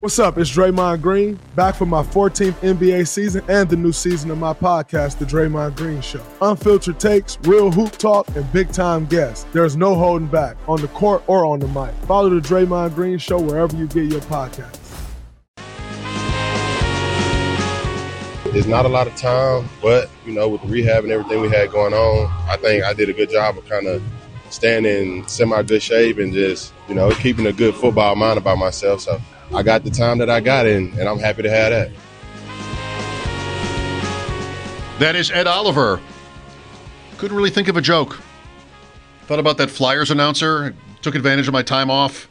What's up? It's Draymond Green, back for my 14th NBA season and the new season of my podcast, The Draymond Green Show. Unfiltered takes, real hoop talk, and big-time guests. There's no holding back, on the court or on the mic. Follow The Draymond Green Show wherever you get your podcasts. There's not a lot of time, but, with the rehab and everything we had going on, I think I did a good job of kind of staying in semi-good shape and just, keeping a good football mind about myself. So I got the time that I got, and I'm happy to have that. That is Ed Oliver. Couldn't really think of a joke. Thought about that Flyers announcer. Took advantage of my time off.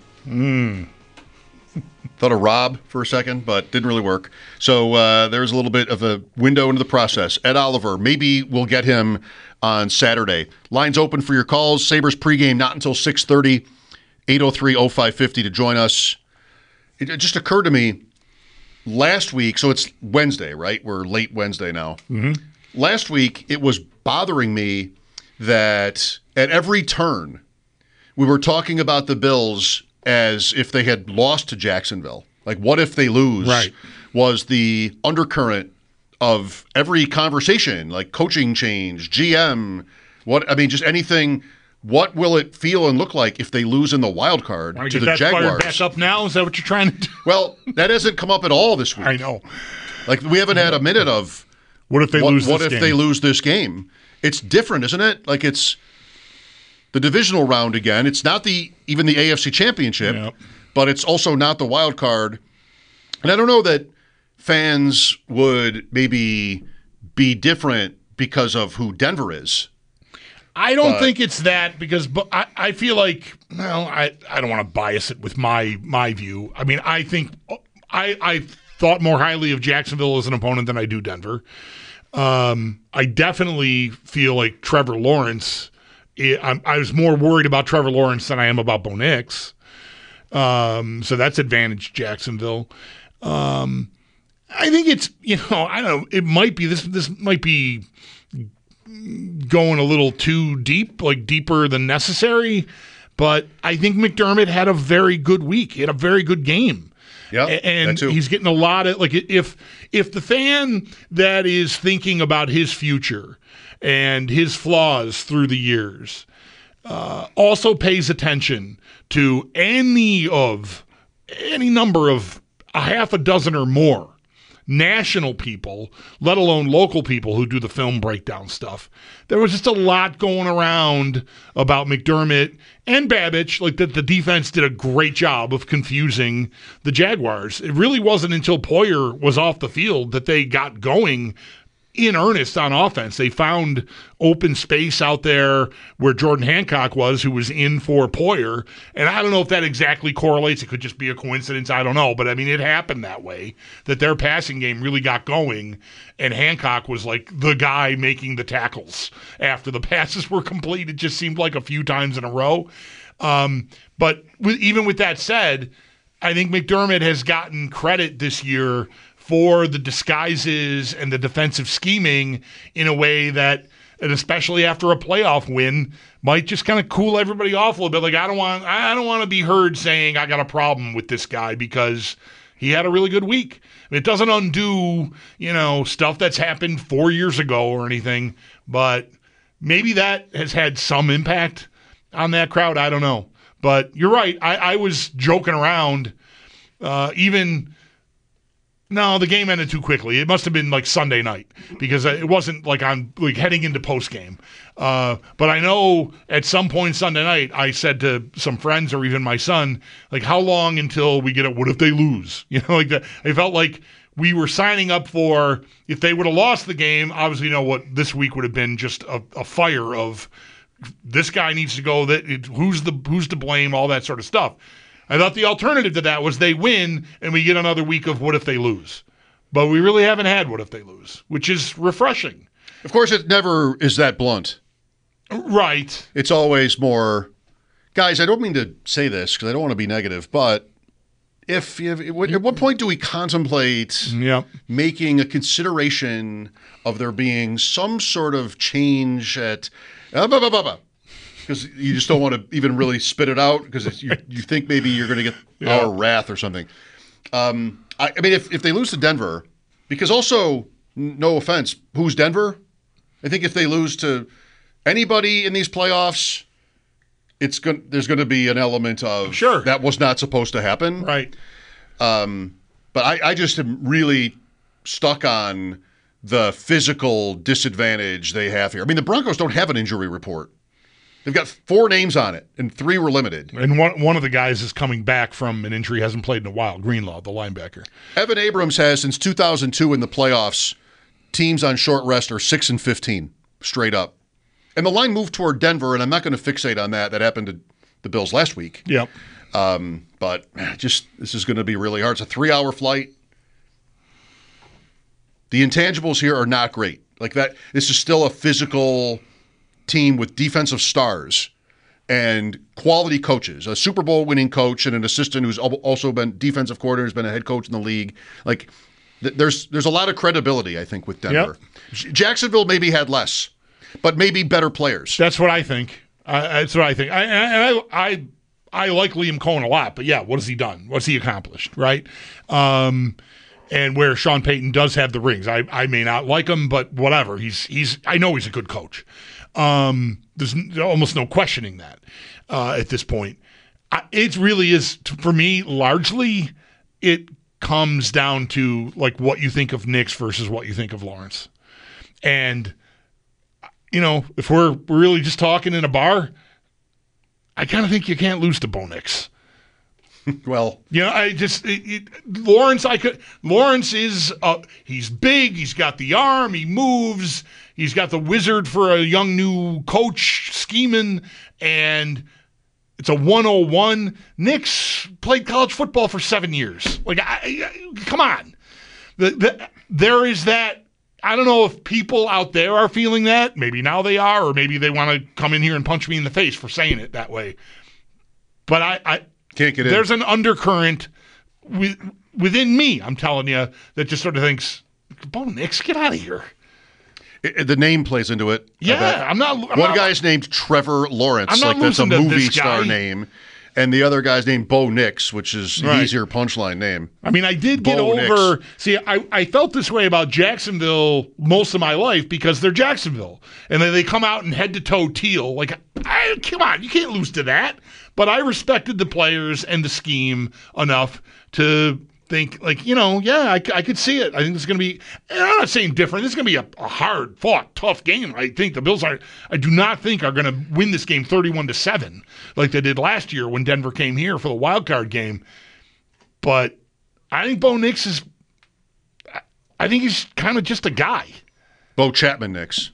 Thought of Rob for a second, but didn't really work. So there's a little bit of a window into the process. Ed Oliver, maybe we'll get him on Saturday. Lines open for your calls. Sabres pregame not until 6:30, 803-0550 to join us. It just occurred to me last week, so it's Wednesday, right? We're late Wednesday now. Mm-hmm. Last week, it was bothering me that at every turn, we were talking about the Bills as if they had lost to Jacksonville. Like, what if they lose? Right. Was the undercurrent of every conversation, like coaching change, GM, just anything. What will it feel and look like if they lose in the wild card to the Jaguars? Fired back up now? Is that what you're trying to do? Well, that hasn't come up at all this week. I know. Like, we haven't had a minute of what if they lose this game? What if they lose this game? It's different, isn't it? Like, it's the divisional round again. It's not even the AFC Championship, but it's also not the wild card. And I don't know that fans would maybe be different because of who Denver is. I don't think it's that because I feel like, I don't want to bias it with my view. I mean, I think I thought more highly of Jacksonville as an opponent than I do Denver. I definitely feel like Trevor Lawrence. I was more worried about Trevor Lawrence than I am about Bo Nix. So that's advantage Jacksonville. I think it's, I don't know, it might be, this might be going a little too deep, like deeper than necessary, but I think McDermott had a very good week. He had a very good game. Yeah, and he's getting a lot of, like, if the fan that is thinking about his future and his flaws through the years also pays attention to any number of a half a dozen or more national people, let alone local people who do the film breakdown stuff. There was just a lot going around about McDermott and Babich, like that the defense did a great job of confusing the Jaguars. It really wasn't until Poyer was off the field that they got going in earnest on offense. They found open space out there where Jordan Hancock was, who was in for Poyer. And I don't know if that exactly correlates. It could just be a coincidence. I don't know. But, I mean, it happened that way, that their passing game really got going, and Hancock was like the guy making the tackles after the passes were complete. It just seemed like a few times in a row. But even with that said, I think McDermott has gotten credit this year for the disguises and the defensive scheming in a way that, and especially after a playoff win, might just kind of cool everybody off a little bit. Like, I don't want to be heard saying I got a problem with this guy because he had a really good week. I mean, it doesn't undo, stuff that's happened 4 years ago or anything, but maybe that has had some impact on that crowd. I don't know. But you're right. I was joking around No, the game ended too quickly. It must have been like Sunday night because it wasn't like I'm like heading into post game. But I know at some point Sunday night, I said to some friends or even my son, like, how long until we get it? What if they lose? Like that. I felt like we were signing up for, if they would have lost the game, obviously, what this week would have been just a fire of this guy needs to go. Who's to blame? All that sort of stuff. I thought the alternative to that was they win and we get another week of what if they lose. But we really haven't had what if they lose, which is refreshing. Of course, it never is that blunt. Right. It's always more, guys, I don't mean to say this because I don't want to be negative, but at what point do we contemplate making a consideration of there being some sort of change at because you just don't want to even really spit it out because you think maybe you're going to get our wrath or something. I mean, if they lose to Denver, because also, no offense, who's Denver? I think if they lose to anybody in these playoffs, there's going to be an element of that was not supposed to happen. Right. But I just am really stuck on the physical disadvantage they have here. I mean, the Broncos don't have an injury report. They've got 4 names on it, and 3 were limited. And one of the guys is coming back from an injury, hasn't played in a while, Greenlaw, the linebacker. Evan Abrams has, since 2002 in the playoffs, teams on short rest are 6-15, straight up. And the line moved toward Denver, and I'm not going to fixate on that. That happened to the Bills last week. Yep. But this is going to be really hard. It's a 3-hour flight. The intangibles here are not great. Like that, this is still a physical team with defensive stars and quality coaches. A Super Bowl winning coach and an assistant who's also been defensive coordinator, has been a head coach in the league. Like there's a lot of credibility, I think, with Denver. Yep. Jacksonville maybe had less, but maybe better players. That's what I think. That's what I think. I like Liam Cohen a lot, but yeah, what has he done? What's he accomplished, right? And where Sean Payton does have the rings, I may not like him, but whatever. I know he's a good coach. There's almost no questioning that at this point. It really is, for me, largely it comes down to like what you think of Nix versus what you think of Lawrence. And, if we're really just talking in a bar, I kind of think you can't lose to Bo Nix. Well, Lawrence is, he's big, he's got the arm, he moves, he's got the wizard for a young new coach scheming, and it's a 101. Nix played college football for 7 years. Like, come on. There is that. I don't know if people out there are feeling that. Maybe now they are, or maybe they want to come in here and punch me in the face for saying it that way. But I can't get in. There's an undercurrent within me, I'm telling you, that just sort of thinks, Bo Nix, get out of here. The name plays into it. Yeah, One guy's named Trevor Lawrence, like that's a movie star name. And the other guy's named Bo Nix, which is an easier punchline name. I mean, I did get over... See, I felt this way about Jacksonville most of my life because they're Jacksonville. And then they come out in head-to-toe teal. Like, come on, you can't lose to that. But I respected the players and the scheme enough to think, like, I could see it. I think it's going to be... And I'm not saying different. This is going to be a hard-fought, tough game. I think the Bills I do not think are going to win this game 31-7 like they did last year when Denver came here for the wild card game. But I think Bo Nix is... I think he's kind of just a guy. Bo Chapman Nix.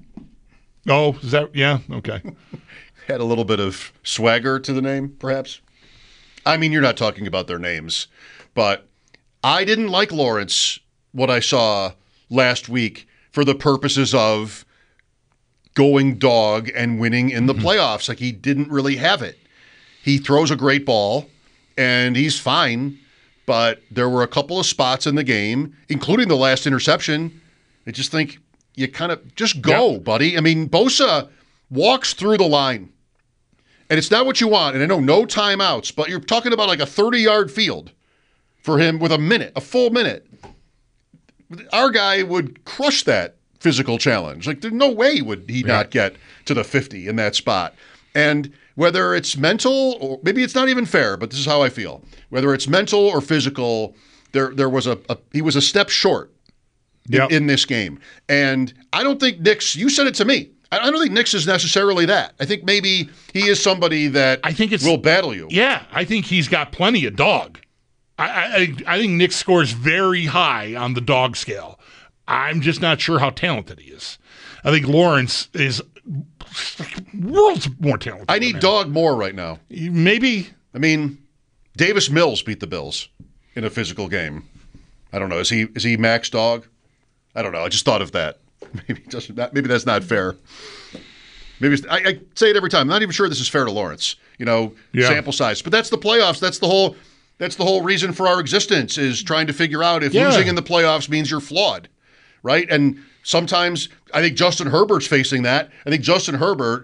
Oh, is that... Yeah, okay. Had a little bit of swagger to the name, perhaps. I mean, you're not talking about their names, but I didn't like Lawrence, what I saw last week, for the purposes of going dog and winning in the playoffs. Like, he didn't really have it. He throws a great ball, and he's fine, but there were a couple of spots in the game, including the last interception. I just think you kind of just go, buddy. I mean, Bosa walks through the line, and it's not what you want. And I know no timeouts, but you're talking about like a 30-yard field for him with a full minute. Our guy would crush that physical challenge. Like, there's no way would he not get to the 50 in that spot. And whether it's mental, or maybe it's not even fair, but this is how I feel. Whether it's mental or physical, there was he was a step short in this game. And I don't think Nix, you said it to me, I don't think Nix is necessarily that. I think maybe he is somebody that will battle you. Yeah, I think he's got plenty of dog. I think Nix scores very high on the dog scale. I'm just not sure how talented he is. I think Lawrence is worlds more talented. I need dog more right now. Maybe. I mean, Davis Mills beat the Bills in a physical game. I don't know. Is he max dog? I don't know. I just thought of that. Maybe that's not fair. Maybe I say it every time. I'm not even sure this is fair to Lawrence. Sample size. But that's the playoffs. That's the whole reason for our existence, is trying to figure out if losing in the playoffs means you're flawed, right? And sometimes I think Justin Herbert's facing that. I think Justin Herbert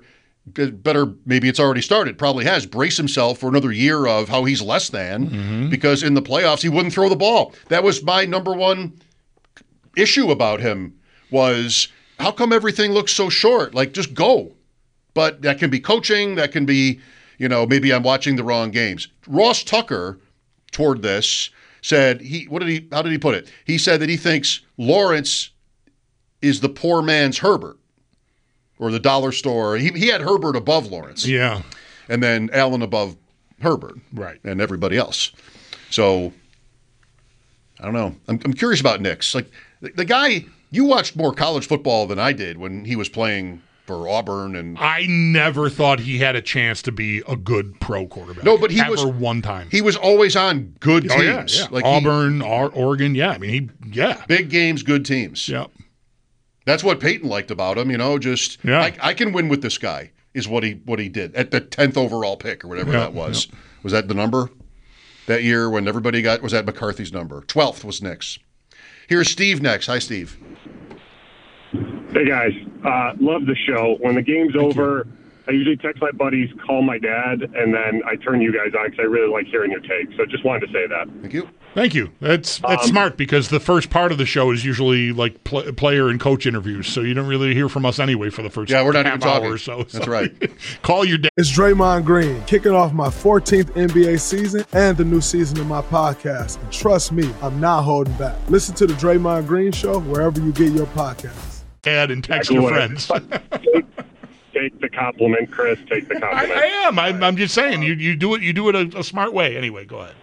better, maybe it's already started, probably has, brace himself for another year of how he's less than, because in the playoffs he wouldn't throw the ball. That was my number one issue about him, was how come everything looks so short? Like, just go. But that can be coaching, that can be, maybe I'm watching the wrong games. Ross Tucker, toward this, said, how did he put it? He said that he thinks Lawrence is the poor man's Herbert, or the dollar store. He had Herbert above Lawrence. Yeah. And then Allen above Herbert. Right. And everybody else. So, I don't know. I'm curious about Nix. Like, the guy, you watched more college football than I did when he was playing for Auburn. And I never thought he had a chance to be a good pro quarterback. No, but he was one time. He was always on good teams. Yeah. Like Auburn, Oregon. Yeah. I mean, big games, good teams. Yep. That's what Peyton liked about him, I can win with this guy, is what he did at the 10th overall pick or whatever that was. Yep. Was that the number that year when everybody was that McCarthy's number? 12th was Nix. Here's Steve next. Hi, Steve. Hey, guys. Love the show. When the game's over, I usually text my buddies, call my dad, and then I turn you guys on because I really like hearing your take. So just wanted to say that. Thank you. That's smart, because the first part of the show is usually like player and coach interviews, so you don't really hear from us anyway for the first we're not even half talking. hour or so. That's right. Call your dad. It's Draymond Green, kicking off my 14th NBA season and the new season of my podcast. And trust me, I'm not holding back. Listen to the Draymond Green Show wherever you get your podcasts. Dad and text your friends. Take the compliment, Chris. Take the compliment. I am. I'm just saying. You do it. You do it a smart way. Anyway, go ahead.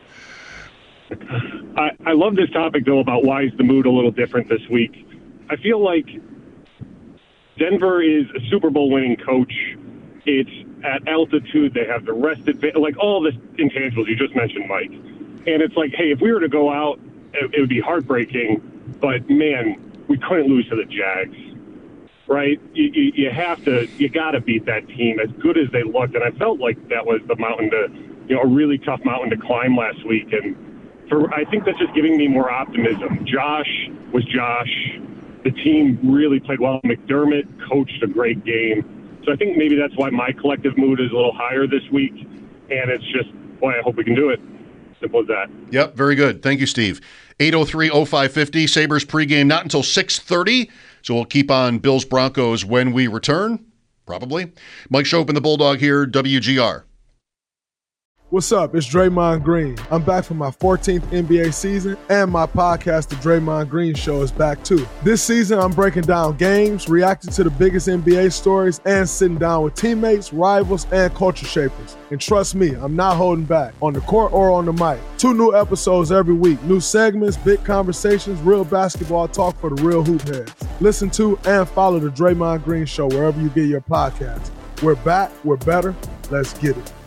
I love this topic, though, about why is the mood a little different this week. I feel like Denver is a Super Bowl winning coach. It's at altitude. They have the rest like all the intangibles you just mentioned, Mike. And it's like, hey, if we were to go out, it would be heartbreaking. But, man, we couldn't lose to the Jags. Right? You got to beat that team as good as they looked. And I felt like that was the mountain a really tough mountain to climb last week. And I think that's just giving me more optimism. Josh was Josh. The team really played well. McDermott coached a great game. So I think maybe that's why my collective mood is a little higher this week. And it's just, boy, I hope we can do it. Simple as that. Yep, very good. Thank you, Steve. 803-0550, Sabres pregame, not until 6:30. So we'll keep on Bills-Broncos when we return, probably. Mike Schopp and the Bulldog here, WGR. What's up? It's Draymond Green. I'm back for my 14th NBA season, and my podcast, The Draymond Green Show, is back too. This season, I'm breaking down games, reacting to the biggest NBA stories, and sitting down with teammates, rivals, and culture shapers. And trust me, I'm not holding back, on the court or on the mic. 2 new episodes every week, new segments, big conversations, real basketball talk for the real hoop heads. Listen to and follow The Draymond Green Show wherever you get your podcasts. We're back, we're better, let's get it.